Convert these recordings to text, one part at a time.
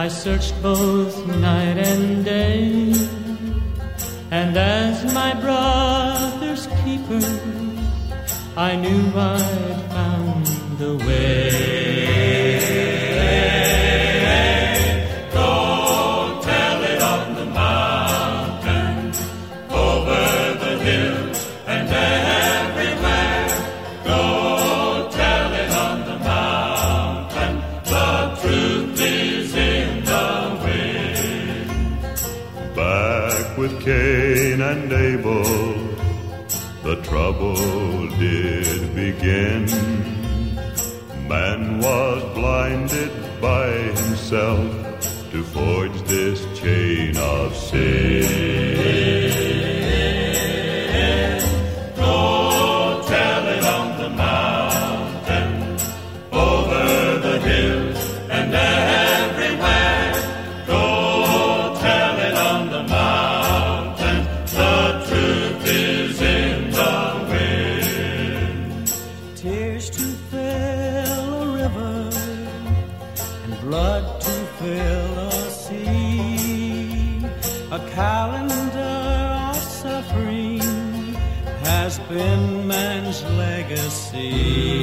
I searched both night and day, and as my brother's keeper, I knew I'd found the way. Go tell it on the mountain, over the hills and everywhere. Go tell it on the mountain, the truth is in the wind. Back with Cain and Abel, the trouble did begin. Man was blinded by himself to forge this chain of sin. Go tell it on the mountain, over the hills and everywhere. Go tell it on the mountain, the truth is in the wind. Tears to fill a river and blood to fill a sea. A calendar of suffering has been man's legacy.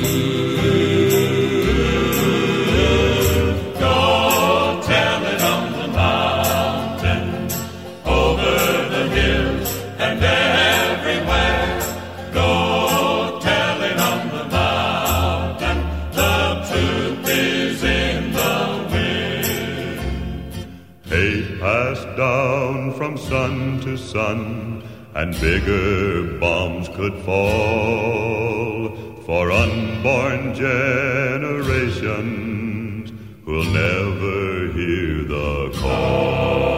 Go tell it on the mountain, over the hills and everywhere. Go tell it on the mountain, the truth is in the wind. Hate passed down from sun to sun, and bigger bombs could fall for unborn generations who'll never hear the call.